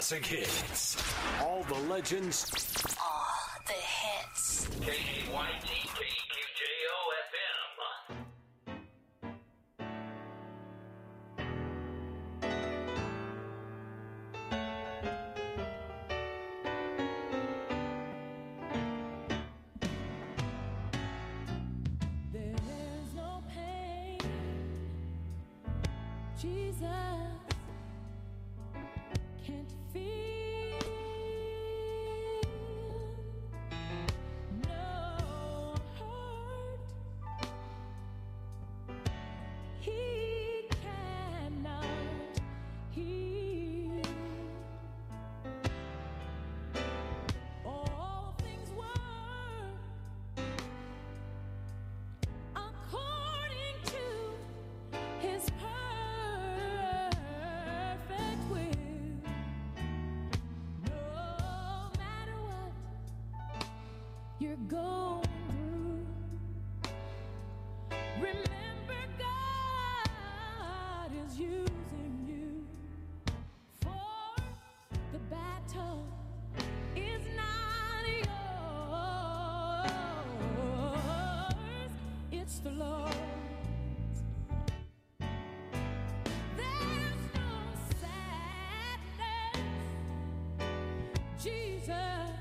Classic hits. All the legends. All the hits. KAYT KQJO FM. There's no pain, Jesus can't feel, no hurt he cannot heal. All things work according to his perfect will. No matter what you're going through, remember God is using you, for the battle is not yours, it's the Lord's. There's no sadness Jesus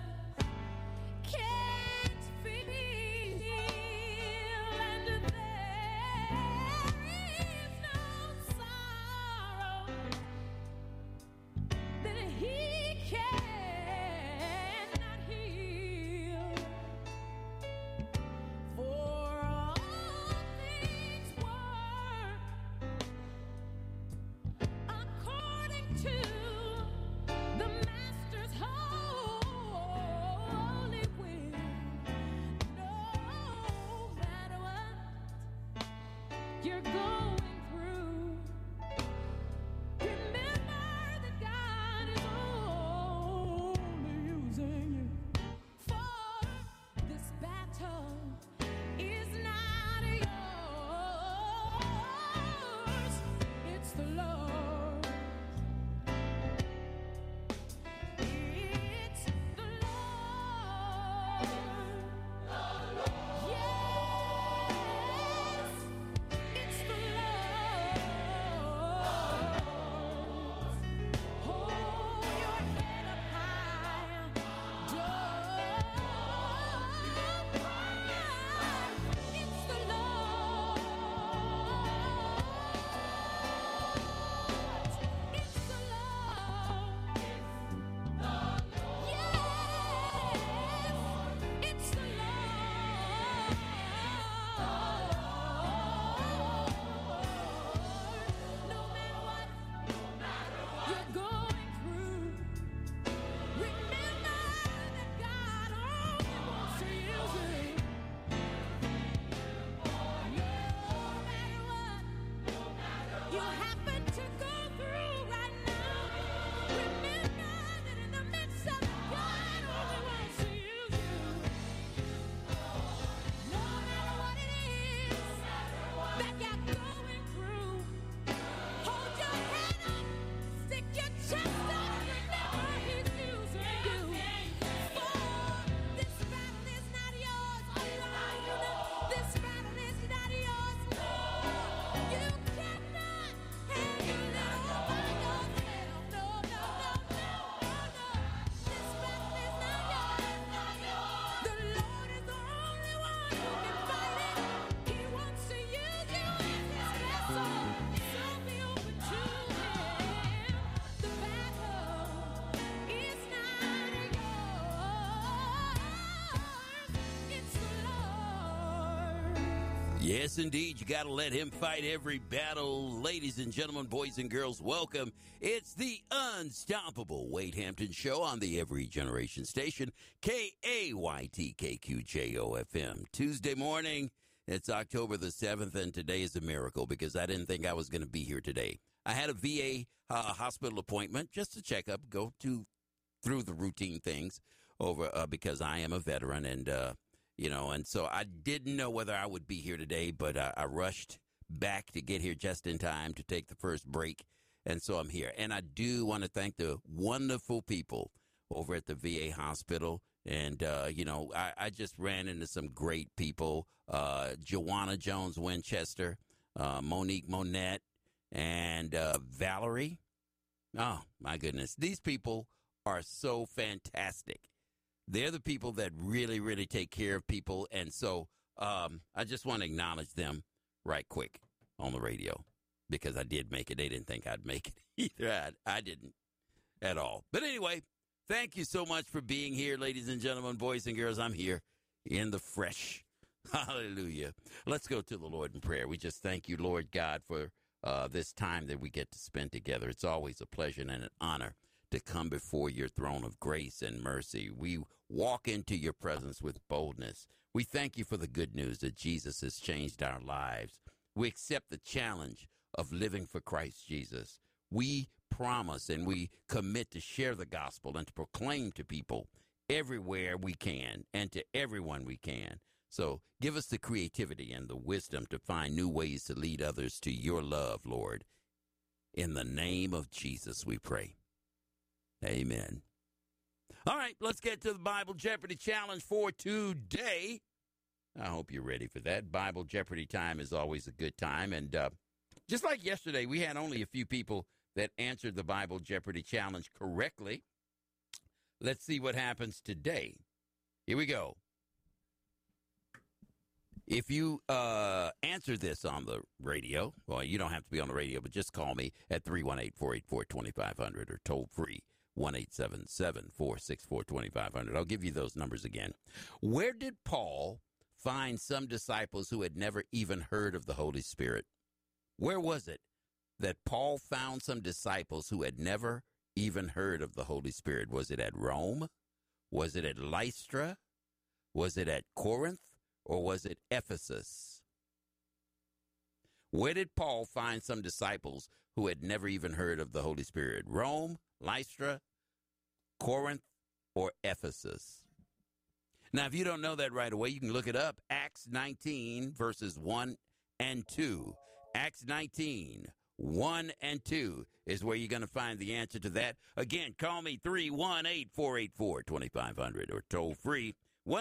can't feel, and there is no sorrow that he cannot heal. For all things work according to the Master's holy will. No matter what you're going through, remember that God is only using you, for this battle is not yours, it's the Lord. It's the Lord. Yes, it's the Lord. Hold your head up high. Don't cry. It's the Lord. It's the Lord. Yes, it's the Lord. No matter what you're going through, remember that God only wants to use you. No matter what you happen to go through right now, remember that in the midst of it, God only wants to use you. No matter what it is that you're going through, hold your head up, stick your chest out, remember He's using you. For this battle is not yours alone. This battle is not yours. You cannot handle it all by yourself. No, no, no, no, no. This battle is not yours. The Lord is the only one who can fight it. He wants to use you as His vessel. So be open to Him. The battle is not yours. It's the Lord. Yes, indeed. You got to let him fight every battle. Ladies and gentlemen, boys and girls, welcome. It's the Unstoppable Wade Hampton Show on the Every Generation Station, KAYT KQJO FM. Tuesday morning, it's October the 7th, and today is a miracle because I didn't think I was going to be here today. I had a VA hospital appointment just to check up, go through the routine things over because I am a veteran, and and so I didn't know whether I would be here today, but I rushed back to get here just in time to take the first break And so I'm here. And I do want to thank the wonderful people over at the VA hospital. And, I just ran into some great people. Joanna Jones Winchester, Monique Monette, and Valerie. Oh, my goodness. These people are so fantastic. They're the people that really, really take care of people. And so I just want to acknowledge them right quick on the radio because I did make it. They didn't think I'd make it either. I didn't at all. But anyway, thank you so much for being here, ladies and gentlemen, boys and girls. I'm here in the fresh. Hallelujah. Let's go to the Lord in prayer. We just thank you, Lord God, for this time that we get to spend together. It's always a pleasure and an honor to come before your throne of grace and mercy. We walk into your presence with boldness. We thank you for the good news that Jesus has changed our lives. We accept the challenge of living for Christ Jesus. We promise and we commit to share the gospel and to proclaim to people everywhere we can and to everyone we can. So give us the creativity and the wisdom to find new ways to lead others to your love, Lord. In the name of Jesus, we pray. Amen. All right, let's get to the Bible Jeopardy challenge for today. I hope you're ready for that. Bible Jeopardy time is always a good time. And just like yesterday, we had only a few people that answered the Bible Jeopardy challenge correctly. Let's see what happens today. Here we go. If you answer this on the radio, well, you don't have to be on the radio, but just call me at 318-484-2500 or toll free 1-877-464-2500. I'll give you those numbers again. Where did Paul find some disciples who had never even heard of the Holy Spirit? Where was it that Paul found some disciples who had never even heard of the Holy Spirit? Was it at Rome? Was it at Lystra? Was it at Corinth? Or was it Ephesus? Where did Paul find some disciples who had never even heard of the Holy Spirit? Rome, Lystra, Corinth, or Ephesus? Now, if you don't know that right away, you can look it up. Acts 19, verses 1 and 2. Acts 19, 1 and 2 is where you're going to find the answer to that. Again, call me 318-484-2500 or toll free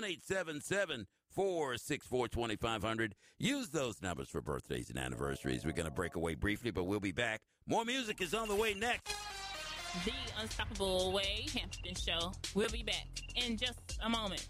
1-877-464-2500. Use those numbers for birthdays and anniversaries. We're going to break away briefly, but we'll be back. More music is on the way next. The Unstoppable Wade Hampton Show. We'll be back in just a moment.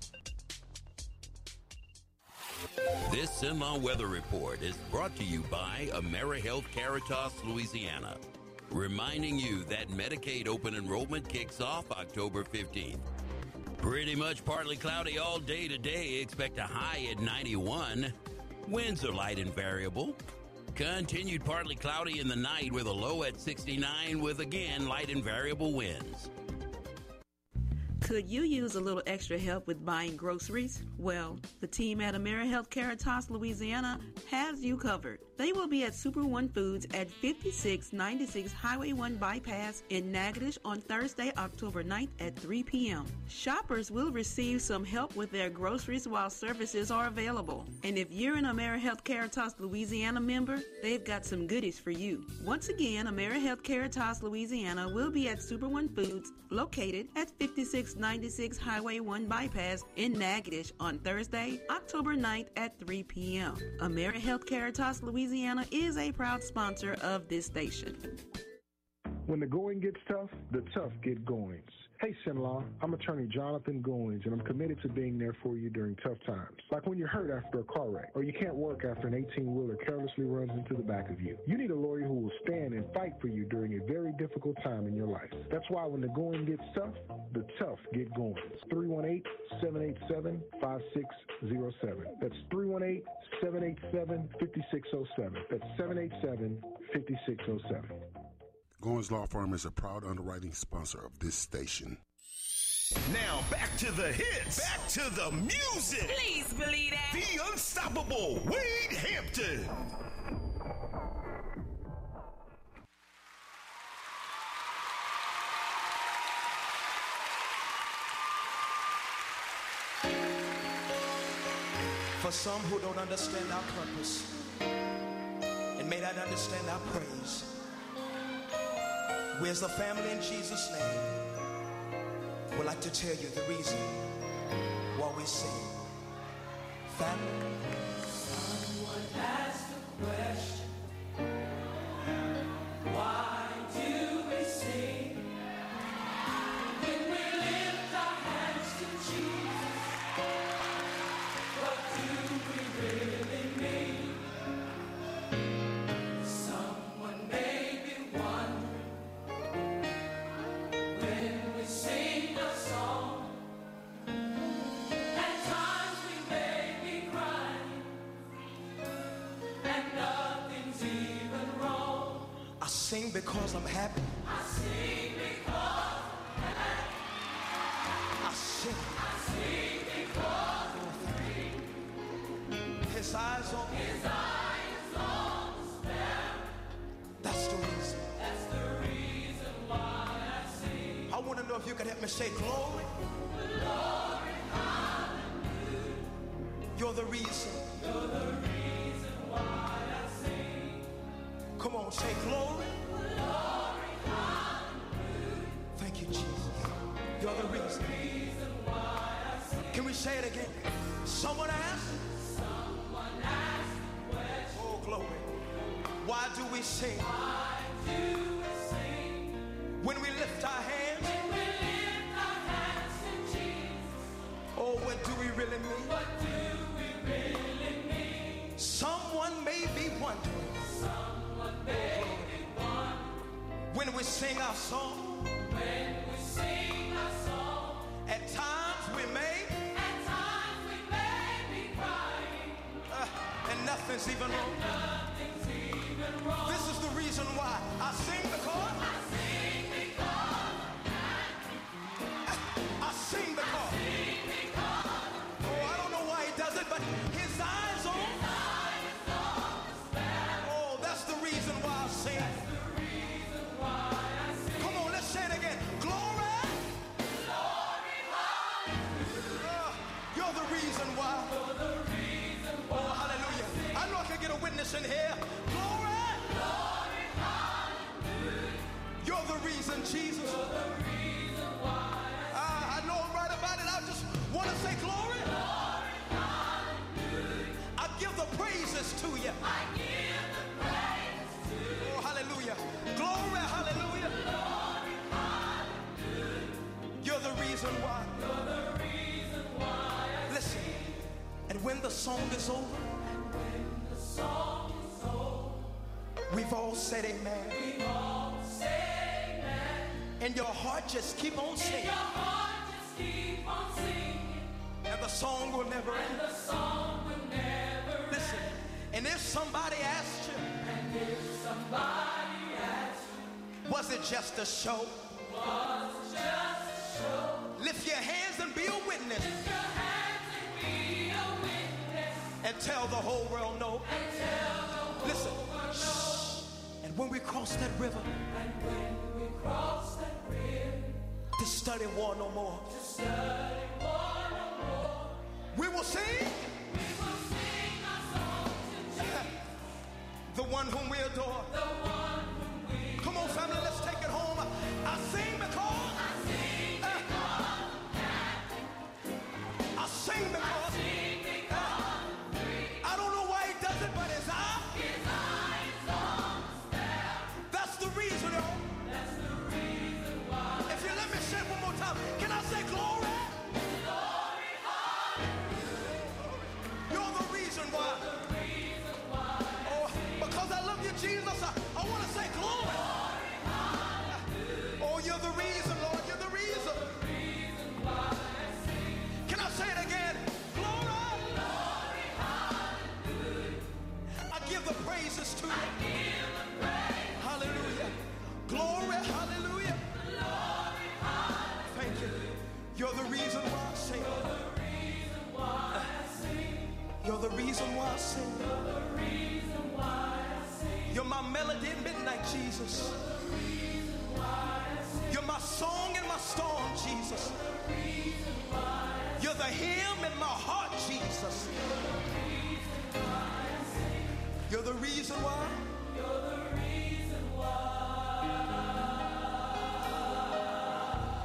This Sinlaw Weather Report is brought to you by AmeriHealth Caritas, Louisiana. Reminding you that Medicaid open enrollment kicks off October 15th. Pretty much partly cloudy all day today. Expect a high at 91. Winds are light and variable. Continued partly cloudy in the night with a low at 69 with, again, light and variable winds. Could you use a little extra help with buying groceries? Well, the team at AmeriHealth Caritas, Louisiana has you covered. They will be at Super One Foods at 5696 Highway 1 Bypass in Natchitoches on Thursday, October 9th at 3 p.m. Shoppers will receive some help with their groceries while services are available. And if you're an AmeriHealth Caritas Louisiana member, they've got some goodies for you. Once again, AmeriHealth Caritas Louisiana will be at Super One Foods located at 5696 Highway 1 Bypass in Natchitoches on Thursday, October 9th at 3 p.m. AmeriHealth Caritas Louisiana is a proud sponsor of this station. When the going gets tough, the tough get goings. Hey, Sinlaw, I'm attorney Jonathan Goins, and I'm committed to being there for you during tough times. Like when you're hurt after a car wreck, or you can't work after an 18-wheeler carelessly runs into the back of you. You need a lawyer who will stand and fight for you during a very difficult time in your life. That's why when the going gets tough, the tough get going. 318-787-5607. That's 318-787-5607. That's 787-5607. Goins Law Firm is a proud underwriting sponsor of this station. Now back to the hits. Back to the music. Please believe that. The Unstoppable Wade Hampton. For some who don't understand our purpose and may not understand our praise, We as a family in Jesus' name would like to tell you the reason why we sing. Family. Someone asked the question, why do we sing? When we lift our hands to Jesus, what do we really mean? Someone may be wondering, when we sing a song, at times we may be crying, and nothing's even wrong. I sing because I'm happy. I sing because I'm happy. I sing. I sing because I'm free. His eyes on me. His eyes on the sparrow. That's the reason. That's the reason why I sing. I want to know if you can help me say glory. Glory, hallelujah. You're the reason. You're the reason why I sing. Come on, say glory. Glory, hallelujah. Thank you, Jesus. You're the reason. Why I sing. Can we say it again? Someone asked. Someone asked the question. Oh, glory. Why do we sing? Why do we sing? When we lift our hands. When we lift our hands to Jesus. Oh, what do we really mean? What do we really mean? Someone may be wondering. Someone may be wondering. When we sing our song. When we sing our song. At times we may. At times we may be crying. And nothing's even wrong. Nothing's even wrong. This is the reason why I sing because. I sing because I sing because. Oh, I don't know why he does it, but his eyes on. His eyes on the sparrow. Oh, that's the reason why I sing. That's the reason why I sing. Come on, let's say it again. Glory. Glory, hallelujah. You're the reason why. You're the reason why. Oh, hallelujah. I know I can get a witness in here. Glory. Glory, hallelujah. You're the reason, Jesus. You're the reason why I know I'm right about it. I just want to say glory. Glory, hallelujah. I give the praises to you. I give the praise to you. Oh, hallelujah. Glory, hallelujah. Glory, hallelujah. You're the reason why. You're the reason why I Listen, and when the song is over, the song is over, we've all said amen. we all say amen. And your heart just keep on And singing. your heart just keep on singing. And the song will never And end. the song will never Listen, end. and if somebody asked you, And if somebody asks you, was it just a show? was it just a show? Lift your hands and be a witness. Lift your hands and be a witness. And tell the whole world no. And tell the whole Listen. world no. And when we cross that river, And when we cross that river, to study war no more, to study war no more, we will sing we will sing our song to Jesus, the one whom we adore. the one whom we Come on, family, let's take it home. I sing because. I sing because I'm happy. I sing because. Sing because I'm free. I don't know why he does it, but his eye. His eyes on the sparrow. That's the reason, y'all. That's the reason why. If you let me say it one more time, can I say glory? Glory, hallelujah. You're the reason why. The reason why. Oh, because I love you, Jesus. I want to say glory. Oh, you're the reason, Lord. You're the reason. The reason why I sing. Can I say it again? Glory. Glory, hallelujah. I give the praises to you. Give the praise. Hallelujah. Glory. Hallelujah. Glory, hallelujah. Thank you. You're the reason why I sing. You're the reason why I sing. You're the reason why I sing. You're the reason why I sing. You're my melody in midnight, Jesus. You're the reason why I sing. You're my song in my storm, Jesus. You're the reason why I sing. You're the hymn in my heart, Jesus. You're the reason why I sing. You're the reason why. You're the